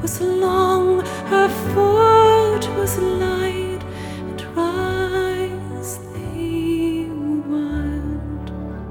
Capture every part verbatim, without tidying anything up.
was long, her foot was light, and rise they would.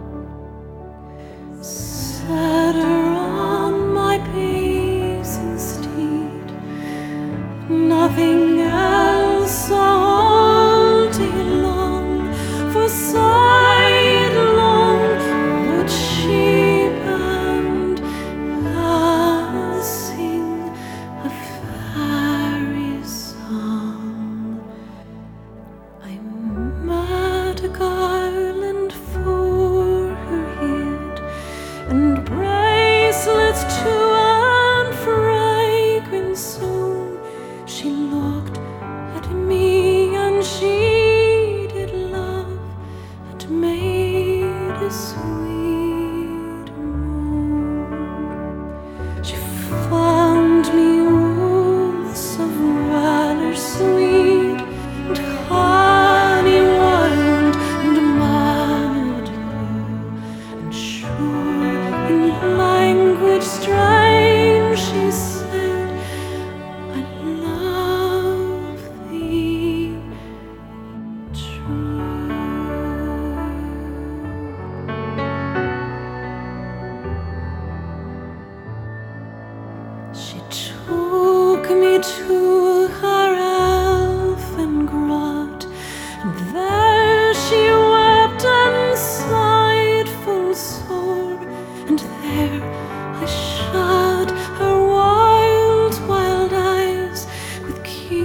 Set her on my pacing steed, nothing else all day long, for sidelong would she bend and sing a fairy song. I made a garland for her head, and bracelets too, and fragrant song. She looked at me, and she did love, and made a sweet moan. She found me oaths of valor sweet, and honey wild, and manado, and sure in language strange she said, I love thee true. She took me to her elfin grot, and there she wept and sighed full sore, and there I shut her wild, wild eyes with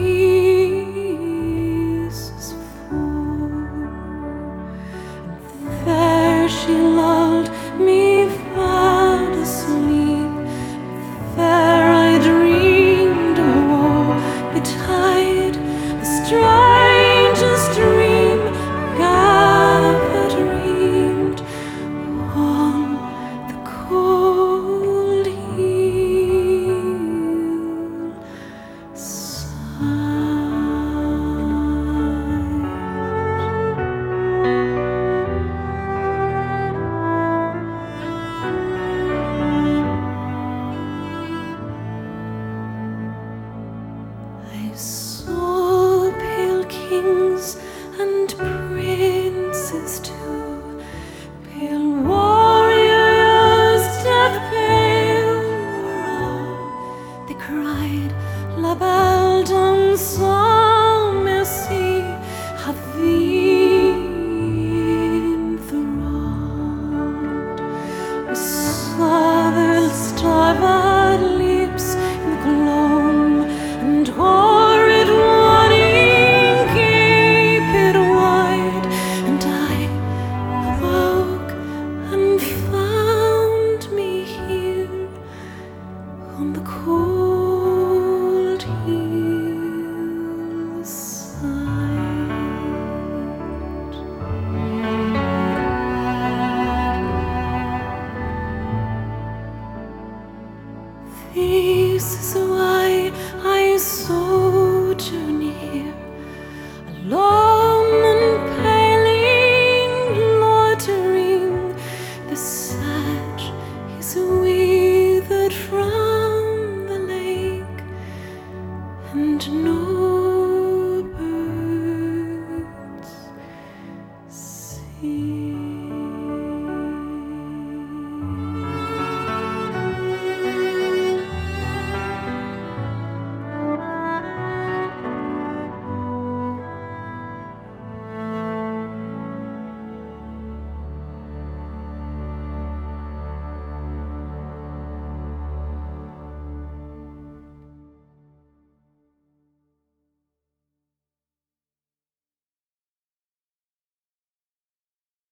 kisses four. And there she lulled me fast asleep. There I dreamed of woe betide, the strangest dream I ever dreamed, on the cold I saw pale kings and princes too, pale warriors, death pale were all. They cried, La belle dame sans merci hath thee enthralled. I saw their starved lips in the gloam, and horrid one gaped wide, and I awoke and found me here on the cold hillside. This is why I sojourn here, alone.